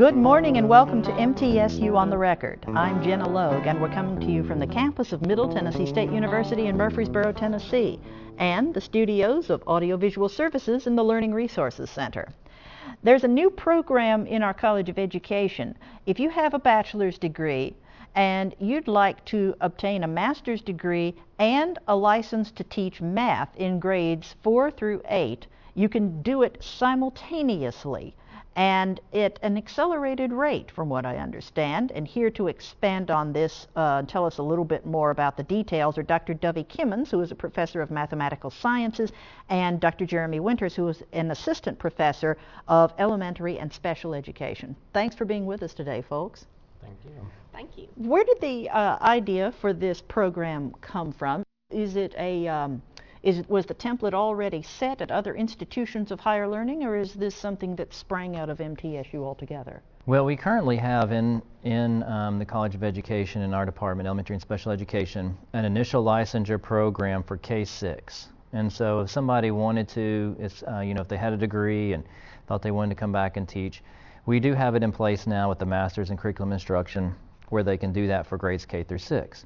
Good morning and welcome to MTSU on the Record. I'm Jenna Logue and we're coming to you from the campus of Middle Tennessee State University in Murfreesboro, Tennessee, and the studios of Audiovisual Services in the Learning Resources Center. There's a new program in our College of Education. If you have a bachelor's degree and you'd like to obtain a master's degree and a license to teach math in grades 4 through 8, you can do it simultaneously and at an accelerated rate, from what I understand. And here to expand on this, tell us a little bit more about the details are Dr. Dovie Kimmons, who is a professor of mathematical sciences, and Dr. Jeremy Winters, who is an assistant professor of elementary and special education. Thanks for being with us today, folks. Thank you. Thank you. Where did the idea for this program come from? Is it was the template already set at other institutions of higher learning, or is this something that sprang out of MTSU altogether? Well, we currently have in the College of Education in our department, elementary and special education, an initial licensure program for K-6. And so if somebody wanted to, if they had a degree and thought they wanted to come back and teach, we do have it in place now with the Master's in Curriculum Instruction where they can do that for grades K through 6.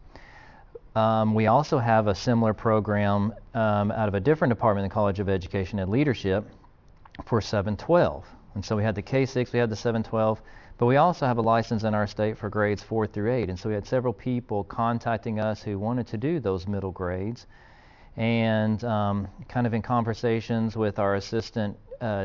We also have a similar program out of a different department in the College of Education and Leadership for 7-12. And so we had the K-6, we had the 7-12, but we also have a license in our state for grades 4 through 8. And so we had several people contacting us who wanted to do those middle grades. And kind of in conversations with our assistant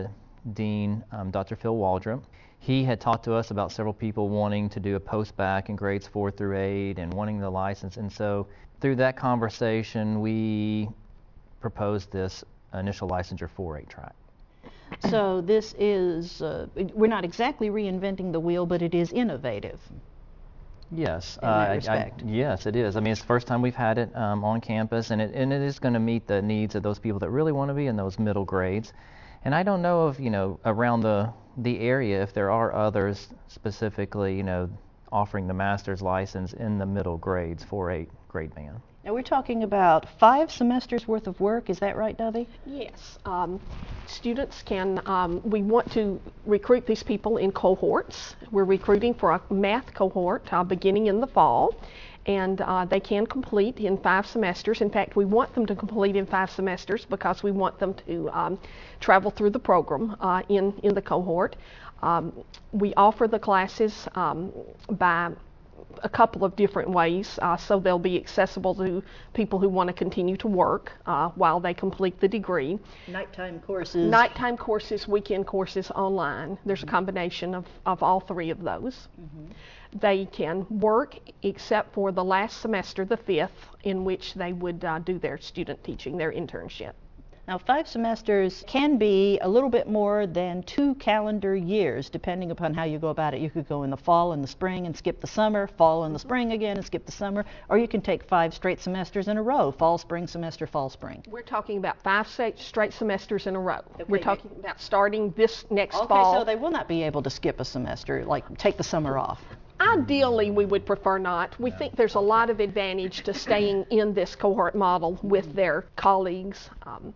dean, Dr. Phil Waldrop, he had talked to us about several people wanting to do a post-bac in grades 4 through 8 and wanting the license. And so through that conversation, we proposed this initial licensure 4-8 track. So this is, we're not exactly reinventing the wheel, but it is innovative. Yes. In that respect. Yes, it is. I mean, it's the first time we've had it on campus, and it is going to meet the needs of those people that really want to be in those middle grades. And I don't know if, around the area, if there are others specifically, offering the master's license in the middle grades, 4-8 grade band. Now we're talking about 5 semesters worth of work. Is that right, Dovie? Yes. Students can, we want to recruit these people in cohorts. We're recruiting for a math cohort beginning in the fall. And they can complete in 5 semesters. In fact, we want them to complete in 5 semesters because we want them to travel through the program in the cohort. We offer the classes by a couple of different ways, so they'll be accessible to people who want to continue to work while they complete the degree. Nighttime courses. Nighttime courses, weekend courses, online. There's a combination of all 3 of those. Mm-hmm. They can work except for the last semester, the 5th, in which they would do their student teaching, their internship. Now 5 semesters can be a little bit more than 2 calendar years, depending upon how you go about it. You could go in the fall and the spring and skip the summer, fall and the spring again and skip the summer, or you can take 5 straight semesters in a row, fall, spring, semester, fall, spring. We're talking about 5 straight semesters in a row. Okay. We're talking about starting this next fall. Okay, so they will not be able to skip a semester, like take the summer off. Ideally, we would prefer not. We think there's a lot of advantage to staying in this cohort model with their colleagues.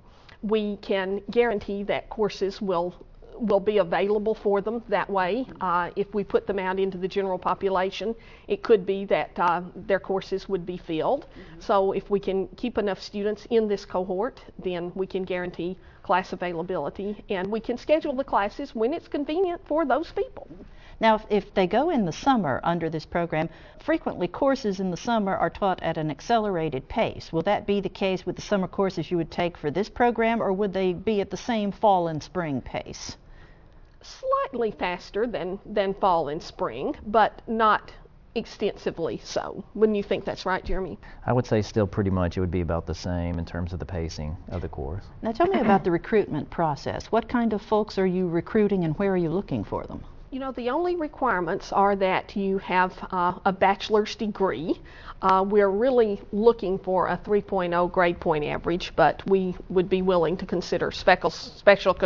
We can guarantee that courses will be available for them that way. If we put them out into the general population, it could be that their courses would be filled. So if we can keep enough students in this cohort, then we can guarantee class availability, and we can schedule the classes when it's convenient for those people. Now, if they go in the summer under this program, frequently courses in the summer are taught at an accelerated pace. Will that be the case with the summer courses you would take for this program, or would they be at the same fall and spring pace? Slightly faster than fall and spring, but not extensively so. Wouldn't you think that's right, Jeremy? I would say still pretty much it would be about the same in terms of the pacing of the course. Now tell me about the recruitment process. What kind of folks are you recruiting and where are you looking for them? The only requirements are that you have a bachelor's degree. We're really looking for a 3.0 grade point average, but we would be willing to consider special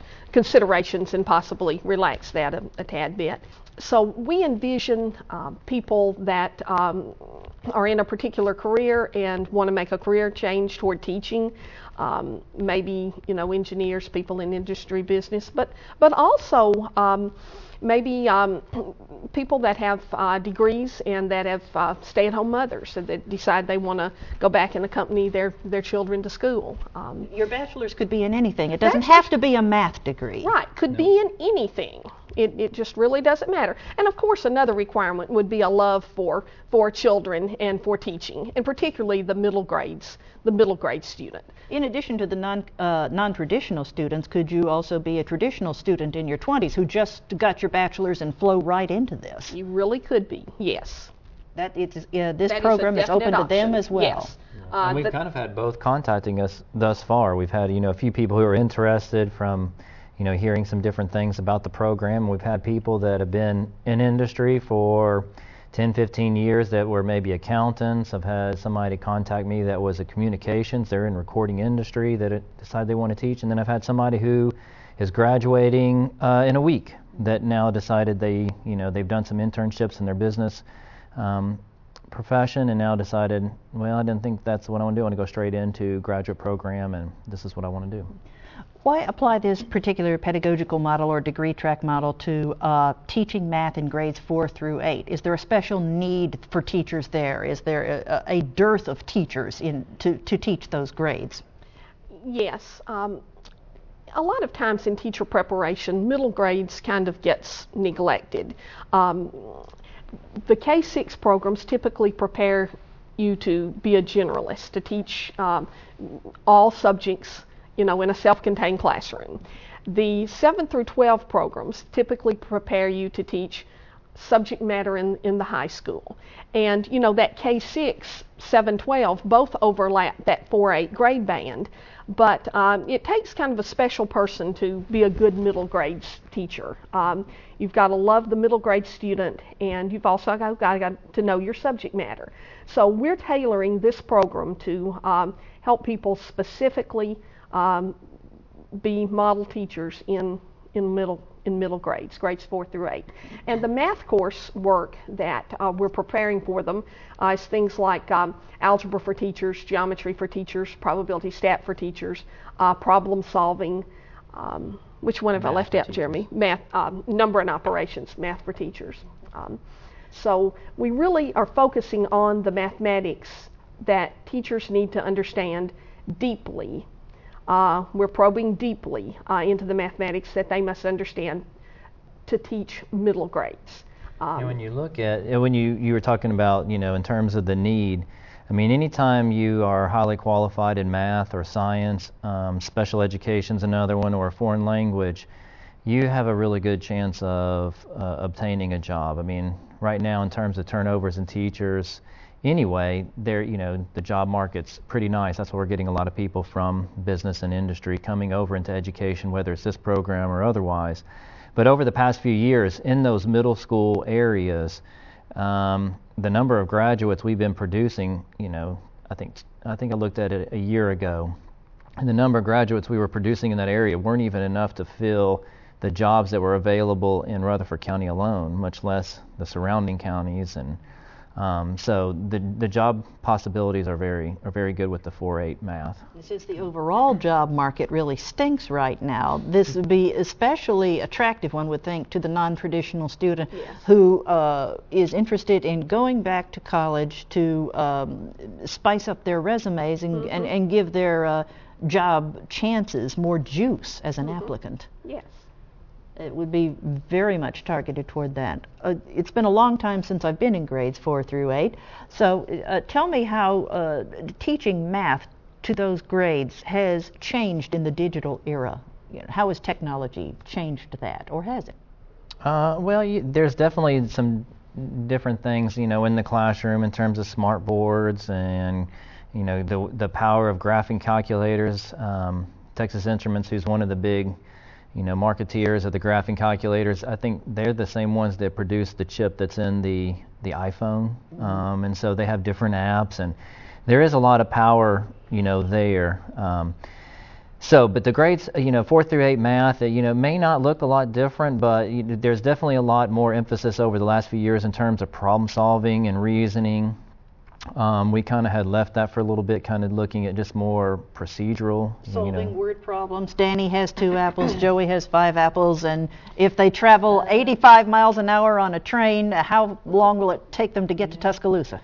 considerations and possibly relax that a tad bit. So we envision people that are in a particular career and want to make a career change toward teaching. Maybe engineers, people in industry, business, but also maybe people that have degrees and that have stay-at-home mothers that decide they want to go back and accompany their children to school. Your bachelor's could be in anything. It doesn't have to be a math degree. Right, could be in anything. It just really doesn't matter. And of course, another requirement would be a love for children and for teaching, and particularly the middle grades, the middle grade student. In addition to the non-traditional students, could you also be a traditional student in your 20s who just got your bachelor's and flow right into this? You really could be, yes. This program is open to them as well. Yes. And we've kind of had both contacting us thus far. We've had a few people who are interested from hearing some different things about the program. We've had people that have been in industry for 10, 15 years that were maybe accountants. I've had somebody contact me that was a communications. They're in recording industry that decided they want to teach. And then I've had somebody who is graduating in a week that now decided they've done some internships in their business profession and now decided, well, I didn't think that's what I want to do. I want to go straight into graduate program, and this is what I want to do. Why apply this particular pedagogical model or degree track model to teaching math in grades 4 through 8? Is there a special need for teachers there? Is there a dearth of teachers to teach those grades? Yes. A lot of times in teacher preparation, middle grades kind of gets neglected. The K-6 programs typically prepare you to be a generalist, to teach all subjects in a self-contained classroom. The 7 through 12 programs typically prepare you to teach subject matter in the high school. And that K-6, 7-12 both overlap that 4-8 grade band, but it takes kind of a special person to be a good middle grades teacher. You've got to love the middle grade student, and you've also got to know your subject matter. So we're tailoring this program to help people specifically be model teachers in middle grades, grades 4 through 8. And the math course work that we're preparing for them is things like algebra for teachers, geometry for teachers, probability stat for teachers, problem solving. Which one have I left out, Jeremy? Math, number and operations, math for teachers. So we really are focusing on the mathematics that teachers need to understand deeply. We're probing deeply into the mathematics that they must understand to teach middle grades. When you look at, when you were talking about, in terms of the need, I mean, anytime you are highly qualified in math or science, special education's another one, or a foreign language, you have a really good chance of obtaining a job. I mean, right now in terms of turnovers in teachers, anyway, the job market's pretty nice. That's why we're getting a lot of people from business and industry coming over into education, whether it's this program or otherwise. But over the past few years, in those middle school areas, the number of graduates we've been producing, I think I looked at it a year ago, and the number of graduates we were producing in that area weren't even enough to fill the jobs that were available in Rutherford County alone, much less the surrounding counties. And so the job possibilities are very good with the 4-8 math. Since the overall job market really stinks right now, this would be especially attractive, one would think, to the non-traditional student who is interested in going back to college to spice up their resumes and give their job chances more juice as an applicant. Yes. It would be very much targeted toward that. It's been a long time since I've been in grades 4 through 8. So tell me how teaching math to those grades has changed in the digital era. How has technology changed that, or has it? Well, there's definitely some different things, in the classroom in terms of smart boards and, the power of graphing calculators. Texas Instruments, who's one of the big marketeers of the graphing calculators, I think they're the same ones that produce the chip that's in the iPhone. And so they have different apps, and there is a lot of power, there. So, but the grades, 4 through 8 math, may not look a lot different, but there's definitely a lot more emphasis over the last few years in terms of problem solving and reasoning. We kind of had left that for a little bit, kind of looking at just more procedural. Solving word problems. Danny has 2 apples, Joey has 5 apples, and if they travel 85 miles an hour on a train, how long will it take them to get to Tuscaloosa?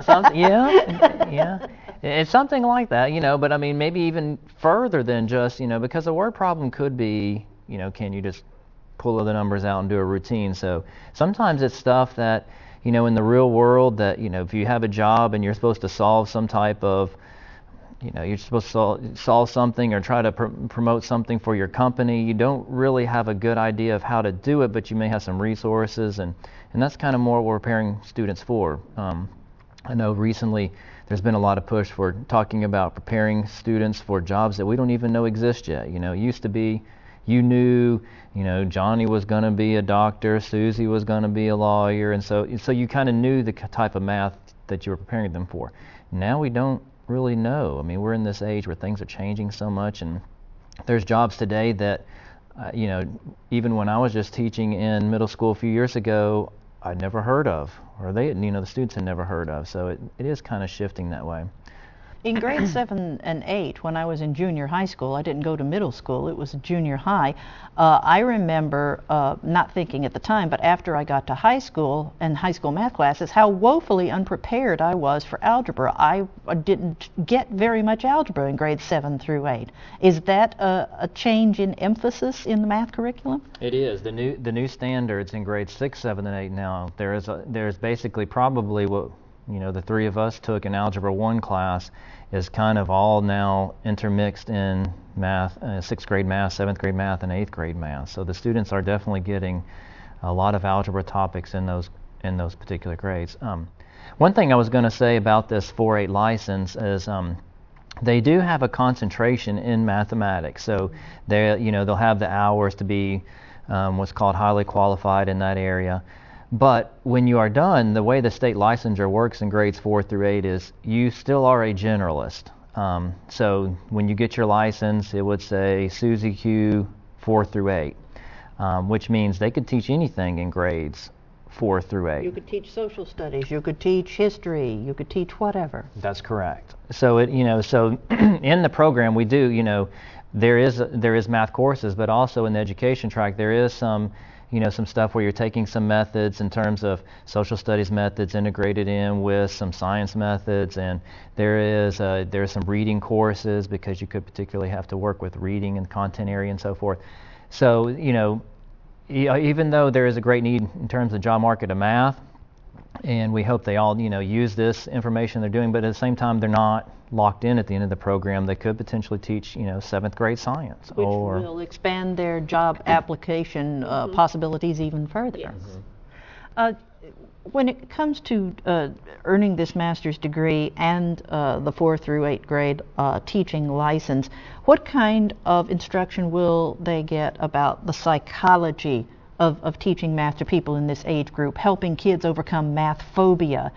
Yeah. It's something like that, but I mean, maybe even further than just, because a word problem could be, can you just pull the numbers out and do a routine? So sometimes it's stuff that, in the real world that, if you have a job and you're supposed to solve some type of, you're supposed to solve something or try to promote something for your company, you don't really have a good idea of how to do it, but you may have some resources, and that's kind of more what we're preparing students for. I know recently there's been a lot of push for talking about preparing students for jobs that we don't even know exist yet. It used to be you knew, Johnny was going to be a doctor, Susie was going to be a lawyer, and so you kind of knew the type of math that you were preparing them for. Now we don't really know. I mean, we're in this age where things are changing so much, and there's jobs today that, even when I was just teaching in middle school a few years ago, I'd never heard of, or the students had never heard of. So it is kind of shifting that way. In grades 7 and 8, when I was in junior high school, I didn't go to middle school, it was junior high. I remember not thinking at the time, but after I got to high school and high school math classes, how woefully unprepared I was for algebra. I didn't get very much algebra in grades 7 through 8. Is that a change in emphasis in the math curriculum? It is. The new standards in grades 6, 7, and 8 now, there's basically probably what the 3 of us took in Algebra 1 class is kind of all now intermixed in math, 6th grade math, 7th grade math, and 8th grade math. So the students are definitely getting a lot of algebra topics in those particular grades. One thing I was going to say about this 4-8 license is they do have a concentration in mathematics. So they'll have the hours to be what's called highly qualified in that area. But when you are done, the way the state licensure works in grades 4 through 8 is you still are a generalist. So when you get your license, it would say Susie Q 4 through 8, which means they could teach anything in grades 4 through 8. You could teach social studies, you could teach history, you could teach whatever. That's correct. So so in the program we do, there is math courses, but also in the education track there is some stuff where you're taking some methods in terms of social studies methods integrated in with some science methods, and there's some reading courses because you could particularly have to work with reading and content area and so forth. So, even though there is a great need in terms of the job market of math, and we hope they all, use this information they're doing, but at the same time they're not locked in at the end of the program. They could potentially teach, 7th grade science. Which will expand their job application possibilities even further. Yes. When it comes to earning this master's degree and the 4 through 8 grade teaching license, what kind of instruction will they get about the psychology of teaching math to people in this age group, helping kids overcome math phobia,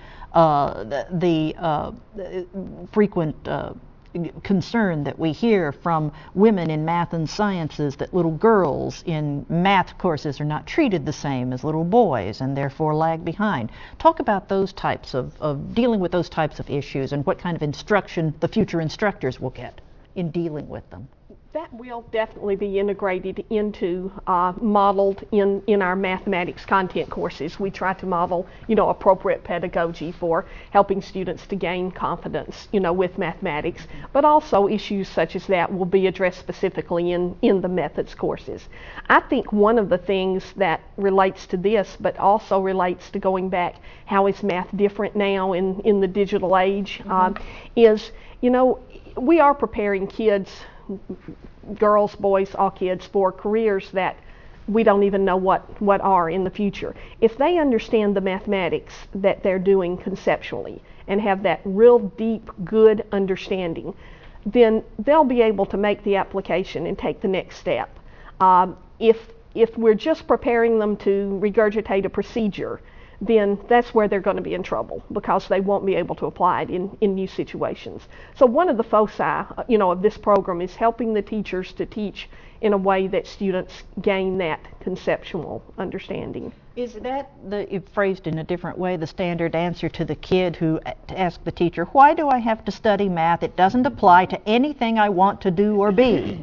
the frequent concern that we hear from women in math and sciences that little girls in math courses are not treated the same as little boys and therefore lag behind. Talk about those types of dealing with those types of issues and what kind of instruction the future instructors will get in dealing with them. That will definitely be integrated into, modeled in our mathematics content courses. We try to model, appropriate pedagogy for helping students to gain confidence, with mathematics. But also issues such as that will be addressed specifically in the methods courses. I think one of the things that relates to this, but also relates to going back, how is math different now in the digital age, is, we are preparing kids, girls, boys, all kids, for careers that we don't even know what are in the future. If they understand the mathematics that they're doing conceptually and have that real deep, good understanding, then they'll be able to make the application and take the next step. If we're just preparing them to regurgitate a procedure, then that's where they're going to be in trouble, because they won't be able to apply it in new situations. So one of the foci, of this program is helping the teachers to teach in a way that students gain that conceptual understanding. Is that, phrased in a different way, the standard answer to the kid who asks the teacher, why do I have to study math? It doesn't apply to anything I want to do or be.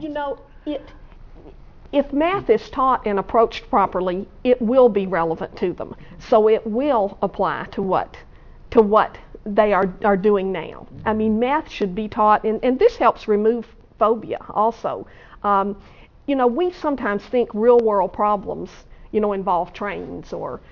If math is taught and approached properly, it will be relevant to them. So it will apply to what they are doing now. I mean, math should be taught, and this helps remove phobia also. We sometimes think real world problems, involve trains or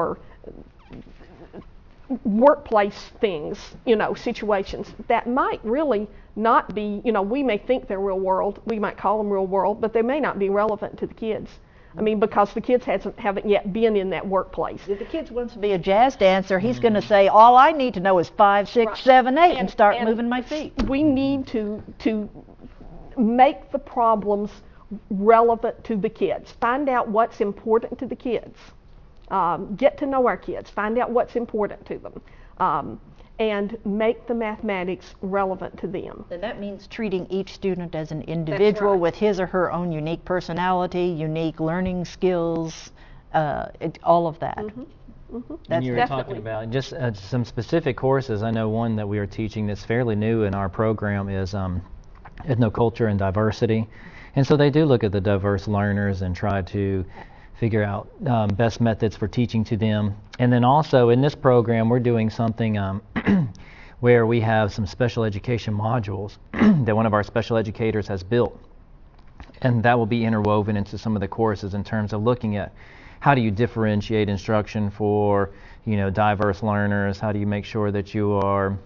workplace things, situations that might really not be, we may think they're real world, we might call them real world, but they may not be relevant to the kids. I mean, because the kids haven't yet been in that workplace. If the kid wants to be a jazz dancer, he's going to say, all I need to know is 5, 6, 7, 8, and start moving my feet. We need to make the problems relevant to the kids. Find out what's important to the kids. Get to know our kids. Find out what's important to them. And make the mathematics relevant to them. And that means treating each student as an individual with his or her own unique personality, unique learning skills, all of that. Mm-hmm. Mm-hmm. That's you were talking about just some specific courses. I know one that we are teaching that's fairly new in our program is ethnoculture and diversity. And so they do look at the diverse learners and try to figure out best methods for teaching to them. And then also in this program, we're doing something where we have some special education modules that one of our special educators has built. And that will be interwoven into some of the courses in terms of looking at how do you differentiate instruction for, diverse learners? How do you make sure that you are,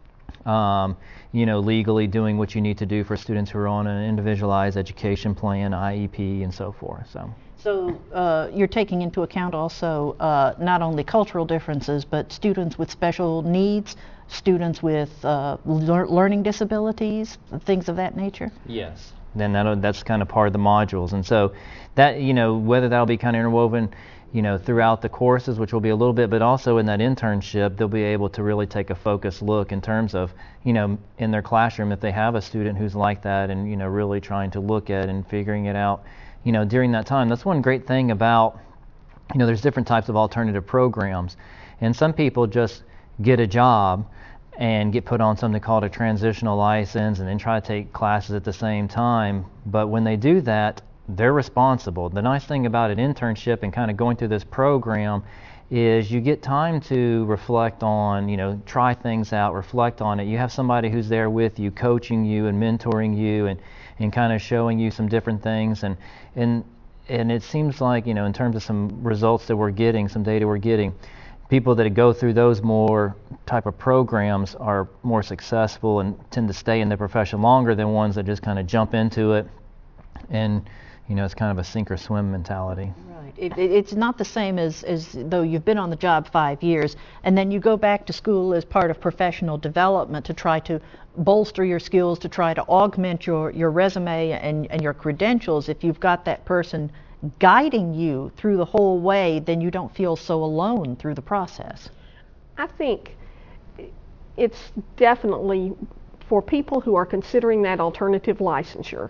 legally doing what you need to do for students who are on an individualized education plan, IEP, and so forth. So you're taking into account also not only cultural differences, but students with special needs, students with learning disabilities, things of that nature? Yes. Then that's kind of part of the modules. And so that, whether that'll be kind of interwoven, throughout the courses, which will be a little bit, but also in that internship, they'll be able to really take a focused look in terms of, in their classroom, if they have a student who's like that and, really trying to look at and figuring it out, during that time. That's one great thing about, there's different types of alternative programs. And some people just get a job and get put on something called a transitional license and then try to take classes at the same time. But when they do that, they're responsible. The nice thing about an internship and kind of going through this program is you get time to reflect on, try things out, reflect on it. You have somebody who's there with you, coaching you and mentoring you and kind of showing you some different things. And it seems like, in terms of some results that we're getting, some data we're getting, people that go through those more type of programs are more successful and tend to stay in their profession longer than ones that just kind of jump into it and, it's kind of a sink or swim mentality. Right. It's not the same as though you've been on the job 5 years and then you go back to school as part of professional development to try to bolster your skills, to try to augment your resume and your credentials. If you've got that person guiding you through the whole way, then you don't feel so alone through the process. I think it's definitely for people who are considering that alternative licensure.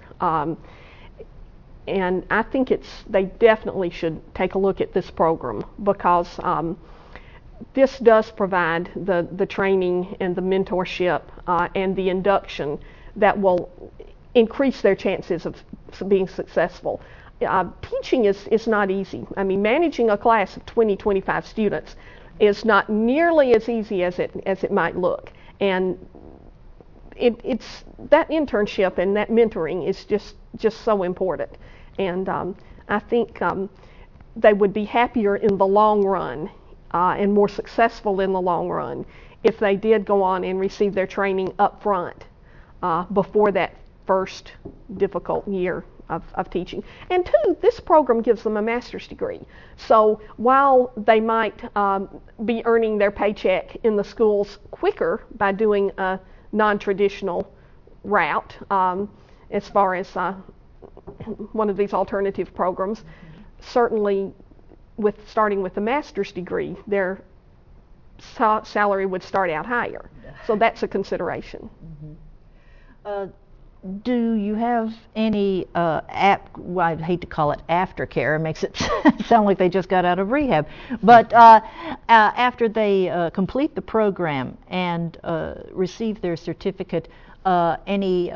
And I think they definitely should take a look at this program because this does provide the training and the mentorship and the induction that will increase their chances of being successful. Teaching is not easy. I mean, managing a class of 20-25 students is not nearly as easy as it might look. And it's that internship and that mentoring is just so important. And I think they would be happier in the long run and more successful in the long run if they did go on and receive their training up front before that first difficult year of teaching. And two, this program gives them a master's degree. So while they might be earning their paycheck in the schools quicker by doing a non-traditional route as far as one of these alternative programs, certainly starting with the master's degree, they're salary would start out higher. So that's a consideration. Do you have any well, I hate to call it aftercare, it makes it sound like they just got out of rehab, but after they complete the program and receive their certificate, any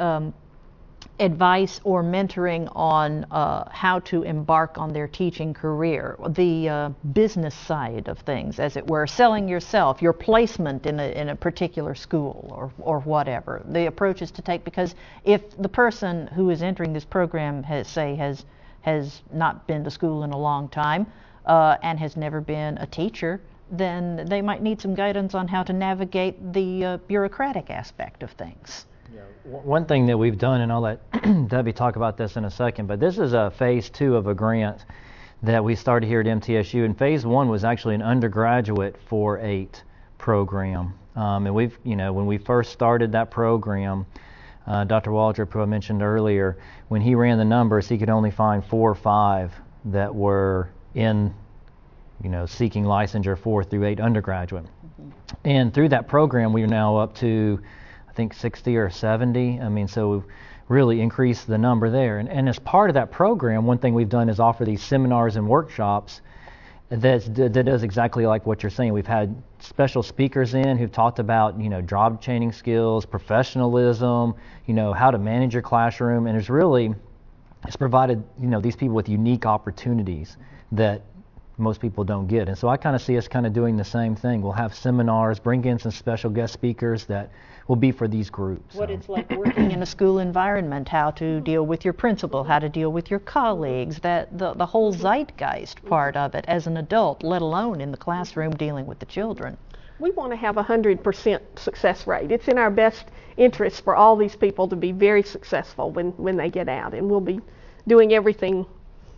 advice or mentoring on how to embark on their teaching career, the business side of things, as it were, selling yourself, your placement in a particular school or whatever, the approaches to take? Because if the person who is entering this program has not been to school in a long time and has never been a teacher, then they might need some guidance on how to navigate the bureaucratic aspect of things. One thing that we've done, and I'll let Debbie talk about this in a second, but this is a phase 2 of a grant that we started here at MTSU. And phase 1 was actually an undergraduate 4-8 program. And we've, when we first started that program, Dr. Waldrop, who I mentioned earlier, when he ran the numbers, he could only find 4 or 5 that were in, seeking licensure 4 through 8 undergraduate. Mm-hmm. And through that program, we are now up to, I think 60 or 70. So we've really increased the number there. And as part of that program, one thing we've done is offer these seminars and workshops that does exactly like what you're saying. We've had special speakers in who've talked about, job training skills, professionalism, how to manage your classroom. And it's provided, these people with unique opportunities that most people don't get. And so I kind of see us kind of doing the same thing. We'll have seminars, bring in some special guest speakers that will be for these groups. What it's like working in a school environment, how to deal with your principal, how to deal with your colleagues, that the whole zeitgeist part of it as an adult, let alone in the classroom dealing with the children. We want to have 100% success rate. It's in our best interest for all these people to be very successful when they get out, and we'll be doing everything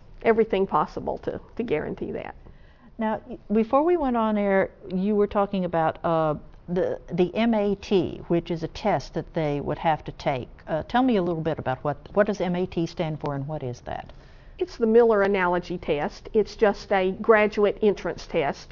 possible to guarantee that. Now, before we went on air, you were talking about the MAT, which is a test that they would have to take. Tell me a little bit about what does MAT stand for, and what is that? It's the Miller Analogy Test. It's just a graduate entrance test.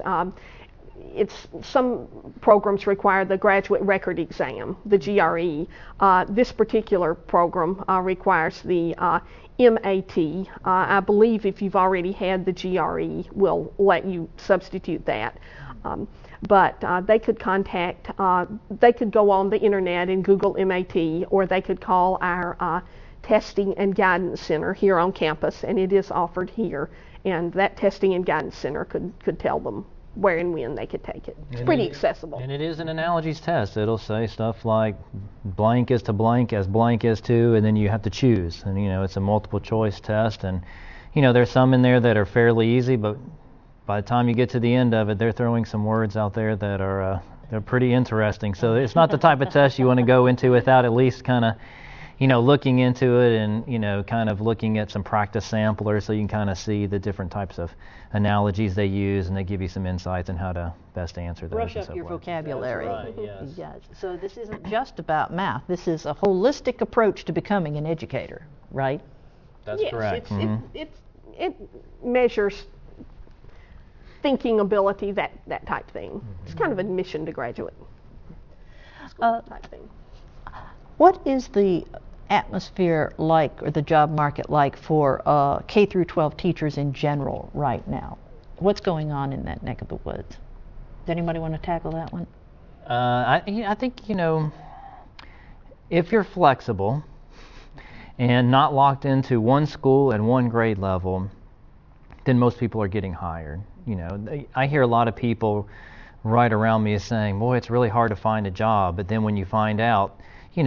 Some programs require the graduate record exam, the GRE. This particular program requires the MAT. I believe if you've already had the GRE, we'll let you substitute that. But they could they could go on the internet and Google MAT, or they could call our Testing and Guidance Center here on campus, and it is offered here. And that Testing and Guidance Center could tell them where and when they could take it. It's pretty accessible. And it is an analogies test. It'll say stuff like blank is to blank as blank is to, and then you have to choose. And, it's a multiple choice test. And, there's some in there that are fairly easy, but by the time you get to the end of it, they're throwing some words out there that are they're pretty interesting. So it's not the type of test you want to go into without at least kind of, looking into it and, kind of looking at some practice samplers so you can kind of see the different types of analogies they use, and they give you some insights on how to best answer those. Brush up your vocabulary. That's right, yes. Yes. So this isn't just about math. This is a holistic approach to becoming an educator, right? That's correct. It measures thinking ability, that type thing. Mm-hmm. It's kind of admission to graduate school type thing. What is the atmosphere like, or the job market like, for K through 12 teachers in general right now? What's going on in that neck of the woods? Does anybody want to tackle that one? I think, if you're flexible and not locked into one school and one grade level, then most people are getting hired. I hear a lot of people right around me saying, boy, it's really hard to find a job. But then when you find out,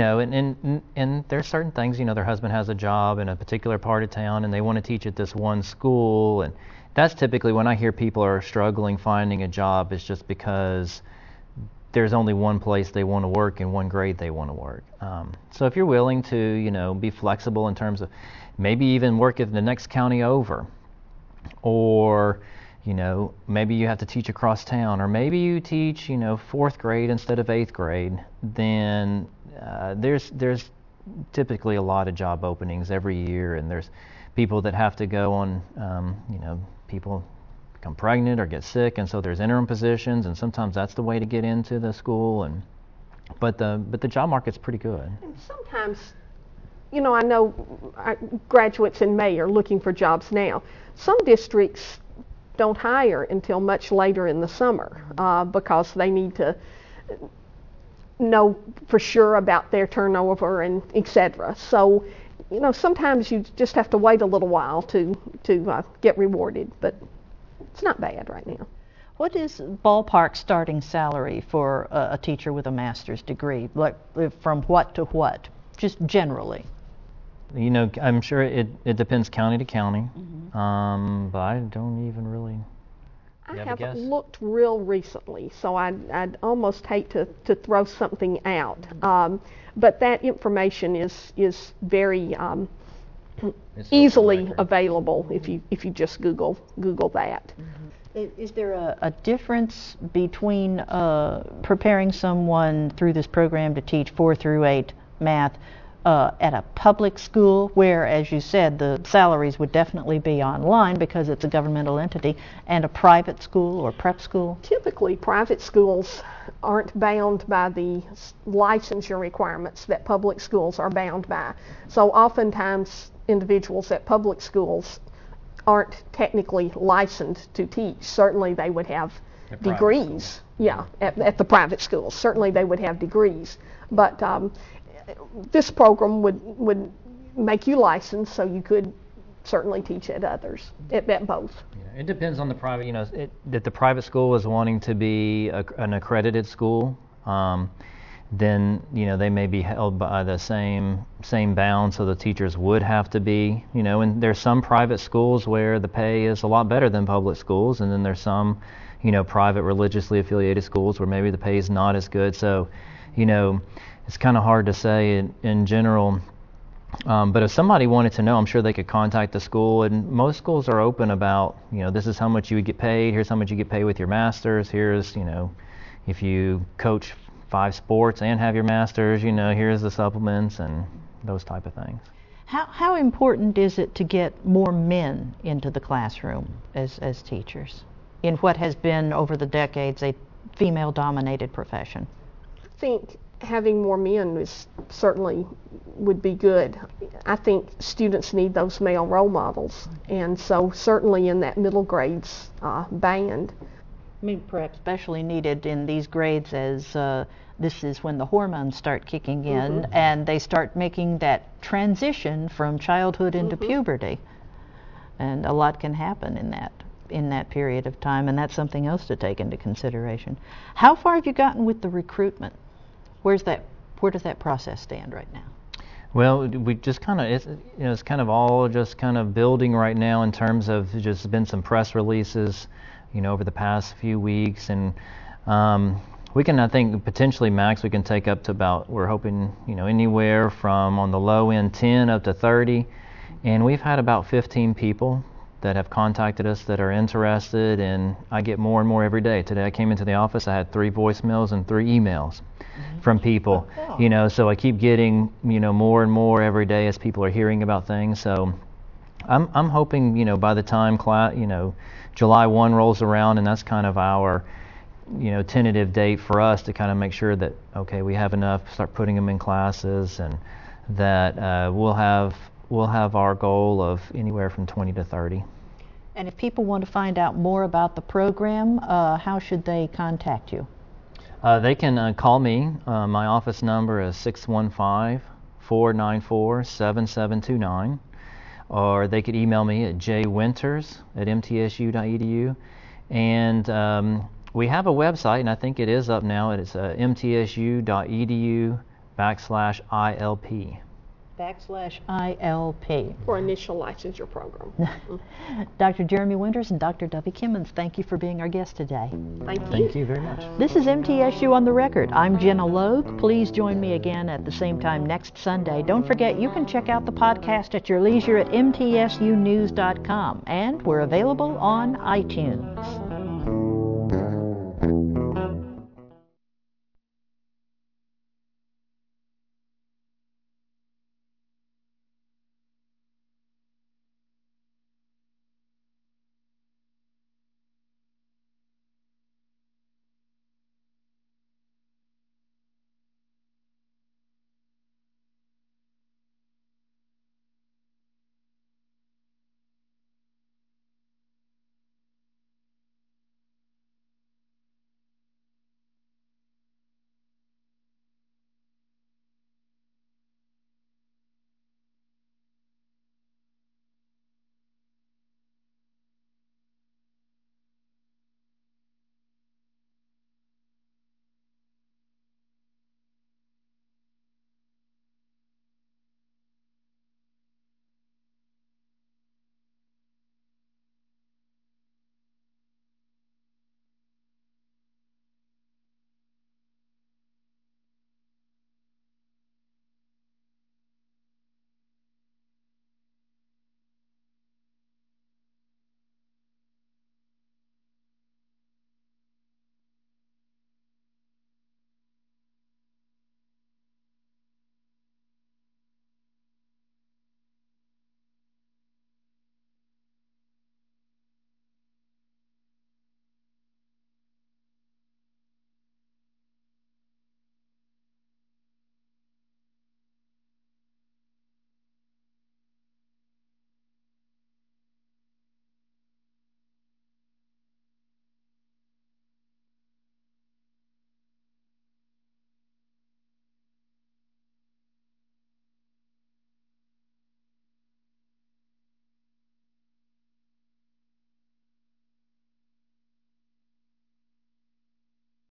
and there's certain things, their husband has a job in a particular part of town and they want to teach at this one school. And that's typically when I hear people are struggling finding a job, is just because there's only one place they want to work and one grade they want to work. So if you're willing to, be flexible in terms of maybe even work in the next county over, or, maybe you have to teach across town, or maybe you teach, 4th grade instead of 8th grade, then there's typically a lot of job openings every year, and there's people that have to go on, people become pregnant or get sick, and so there's interim positions, and sometimes that's the way to get into the school. But the job market's pretty good. And sometimes, I know graduates in May are looking for jobs now. Some districts don't hire until much later in the summer because they need to know for sure about their turnover and etc. So, sometimes you just have to wait a little while to get rewarded, but it's not bad right now. What is ballpark starting salary for a teacher with a master's degree? Like from what to what? Just generally. I'm sure it depends county to county, but I don't even really. I haven't looked real recently, so I'd almost hate to throw something out. But that information is very easily available if you just Google that. Is there a difference between preparing someone through this program to teach 4 through 8 math at a public school where, as you said, the salaries would definitely be online because it's a governmental entity, and a private school or prep school? Typically, private schools aren't bound by the licensure requirements that public schools are bound by. So oftentimes, individuals at public schools aren't technically licensed to teach. Certainly they would have degrees. Yeah, at the private schools. Certainly they would have degrees. But this program would make you licensed, so you could certainly teach at others, at both. Yeah, it depends on the private, that the private school is wanting to be an accredited school, then they may be held by the same bounds, so the teachers would have to be, and there's some private schools where the pay is a lot better than public schools, and then there's some, private religiously affiliated schools where maybe the pay is not as good. So, it's kind of hard to say in general. But if somebody wanted to know, I'm sure they could contact the school, and most schools are open about, this is how much you would get paid, here's how much you get paid with your master's, here's, if you coach 5 sports and have your master's, here's the supplements and those type of things. How important is it to get more men into the classroom as teachers in what has been over the decades a female-dominated profession? I think having more men certainly would be good. I think students need those male role models, and so certainly in that middle grades band. I mean, perhaps especially needed in these grades as this is when the hormones start kicking in and they start making that transition from childhood into puberty. And a lot can happen in that period of time, and that's something else to take into consideration. How far have you gotten with the recruitment? Where does that process stand right now? Well, we just kind of, it's kind of all just kind of building right now in terms of just been some press releases, over the past few weeks, and we can, I think, potentially max, we can take up to about, we're hoping, anywhere from on the low end 10 up to 30, and we've had about 15 people that have contacted us that are interested, and I get more and more every day. Today I came into the office, I had 3 voicemails and 3 emails from people, so I keep getting, more and more every day as people are hearing about things. So I'm hoping, by the time July 1 rolls around, and that's kind of our, tentative date for us to kind of make sure that, okay, we have enough, start putting them in classes, and that we'll have our goal of anywhere from 20 to 30. And if people want to find out more about the program, how should they contact you? They can call me. My office number is 615-494-7729. Or they could email me at jwinters@mtsu.edu. And we have a website, and I think it is up now. It's mtsu.edu/ILP. /ILP. For initial licensure program. Dr. Jeremy Winters and Dr. Dubby Kimmons, thank you for being our guest today. Thank you very much. This is MTSU on the Record. I'm Jenna Logue. Please join me again at the same time next Sunday. Don't forget, you can check out the podcast at your leisure at mtsunews.com, and we're available on iTunes.